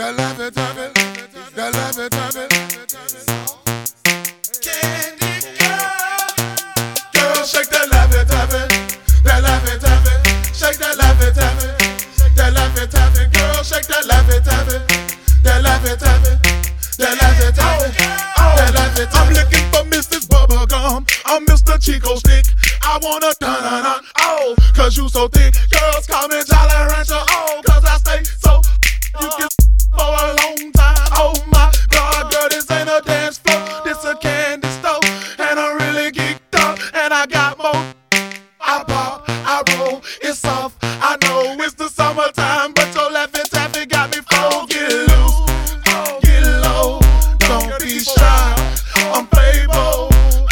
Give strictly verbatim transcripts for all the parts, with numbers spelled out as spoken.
That love it, love it, that love it, love it. Candy girl, girl, shake that love it, love it, that love it, love it. Shake that love it, love it, that love it, love it. Girl, shake that love it, love it, that love it, love it, that love it, love it, that love it. I'm looking for Missus Bubblegum, I'm Mister Chico Stick. I wanna dun dun dun, oh, cause you so thick. Girls call me Jolly Rancher, oh, cause I stay so. You can for a long time. Oh my God, girl, this ain't a dance floor, this a candy store, and I'm really geeked up, and I got more. I pop, I roll, it's soft. I know it's the summertime, but your laughing taffy got me full. Get loose, get low, don't be shy. I'm Playboy.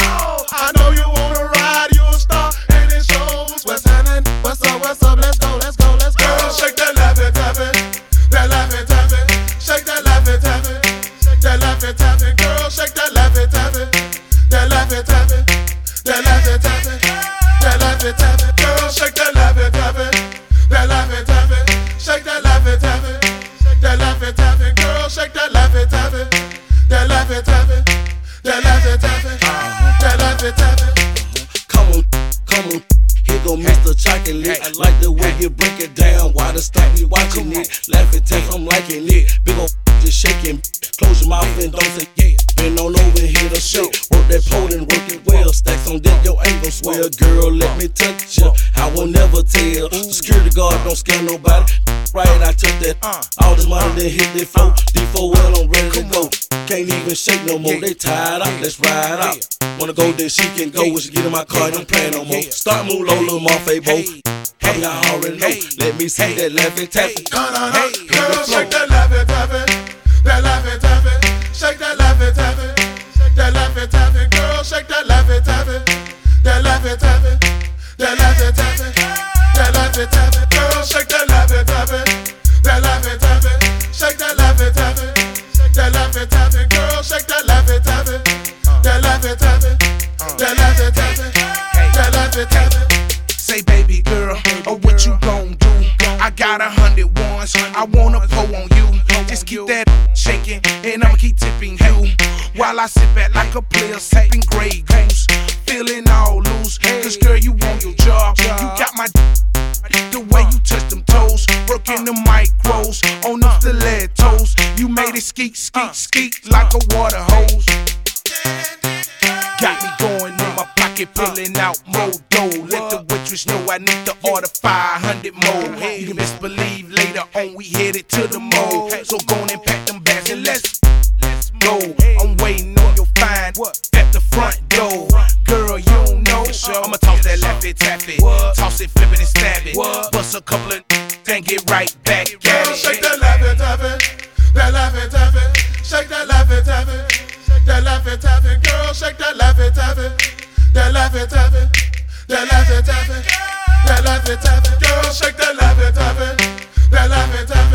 I know you wanna ride, you a star, and it shows. What's happening? What's up? What's up? Let's go, let's go, let's go. Girl, shake that laffy taffy, that laffy taffy. Shake that laffy taffy, that laffy taffy. Girl, shake that laffy taffy, that laffy taffy, that laffy taffy, that laffy taffy. Girl, shake that laffy taffy, that laffy taffy. Shake that laffy taffy, that laffy taffy. Girl, shake that laffy taffy, that laffy taffy, that laffy taffy, that laffy taffy. Come on, come on. Here go Mister Chocolate. I like the way you break it down. Why the stop me watching it? Laughing taff, I'm liking it. Big ol' just shaking. Close your mouth and don't say yeah. Been on over here to shake. Work that pole and work it well. Stacks on deck, yo ain't gon' swell. Girl, let me touch ya. I will never tell. Security guard don't scare nobody. Right, I took that. All this money then hit that flow. D four well, I'm ready to go. Can't even shake no more. They tired out. Let's ride out. Wanna go, then she can go. When she get in my car, don't play no more. Start move low, little Marfay, bo. Hey, I already know. Let me see that laughing taffy. Girl, shake that laffy taffy, that laffy taffy. Shake that laffy taffy, that laffy taffy. Girl, shake that laffy taffy, that laffy taffy, that laffy taffy, that laffy taffy. Girl, shake that laffy taffy, that laffy taffy. Shake that laffy taffy, that laffy taffy. Girl, shake that laffy taffy, that laffy taffy, that laffy taffy, that laffy taffy. Say, baby girl, oh, what you gon' do? I got a hundred ones, I wanna pull on you. Just keep that shaking, and I'ma keep tipping you while I sit back like a player sipping Grey Goose, feeling all loose. Cause girl, you want your job, you got my the way you touch them toes, working the micros on them stilettos. You made it skeet, skeet, skeet like a water hose. Got me going in my pocket, pulling out more dough. Let the waitress know I need to order five hundred more. You can best believe later on we headed to the mall. So go on and pack them bags and let's go. I'm waiting on your fine at the front door. Girl, you don't know, I'ma toss that laffy taffy, toss it, flip it and stab it, bust a couple of then get right back at it. Shake that laffy taffy, that laffy taffy. Shake that laffy taffy, that laffy taffy. Girl, shake that laffy taffy, that laffy taffy, that laffy taffy, that laffy taffy. Girl, shake that laffy taffy, that laffy taffy.